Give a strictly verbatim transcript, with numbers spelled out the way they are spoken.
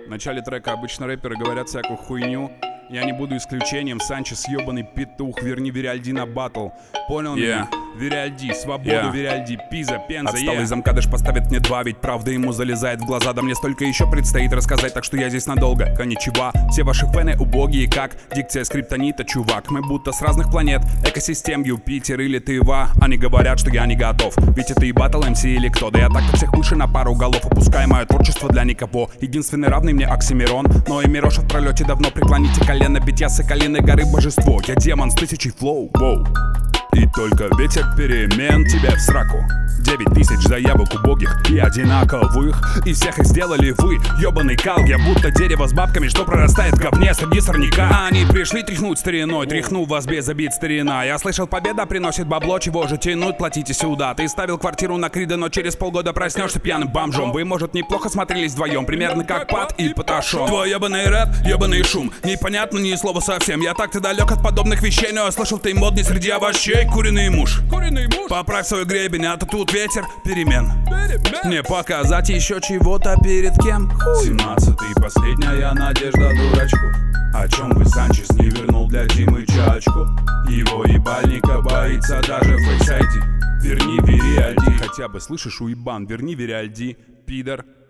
В начале трека обычно рэперы говорят всякую хуйню. Я не буду исключением. Санчес, ёбаный петух, верни Вериальди на батл. Понял меня? Yeah. Вериальди, свободу, Yeah. Вериальди, Пиза, Пенза, Отсталый yeah. замкадыш поставит мне два, ведь правда ему залезает в глаза. Да мне столько еще предстоит рассказать, так что я здесь надолго. Коничева, все ваши фэны убогие, как дикция скриптонита, чувак. Мы будто с разных планет, экосистем Юпитер или Тыва. Они говорят, что я не готов, ведь это и батл эм си или кто. Да я так-то всех выше на пару голов, опускаю мое творчество для никого. Единственный равный мне Оксимирон, но и Мироша в пролете давно. Преклоните колено, ведь я Соколиной горы божество. Я демон с тысячей флоу, воу. И только ветер перемен тебе в сраку. Девять тысяч заявок убогих и одинаковых, и всех их сделали вы, ёбаный кал. Я будто дерево с бабками, что прорастает в говне среди сорняка. Они пришли тряхнуть стариной, тряхну вас без обид, старина. Я слышал, победа приносит бабло, чего же тянуть, платите сюда. Ты ставил квартиру на Крида, но через полгода проснешься пьяным бомжом. Вы, может, неплохо смотрелись вдвоем, примерно как Пат и Паташон. Твой ёбаный рэп, ёбаный шум, непонятно ни слова совсем. Я так-то далек от подобных вещей, но я слышал, ты модный среди овощей. Куриный муж, куриный муж, поправь свой гребень, а то тут ветер перемен. Перемен. Мне показать еще чего-то перед кем? семнадцатый, последняя надежда дурачку. О чем бы Санчес не вернул для Димы чачку. Его ебальника боится даже Фейс ай ди. Верни Вериальди. Хотя бы слышишь, уебан, верни Вериальди, пидор.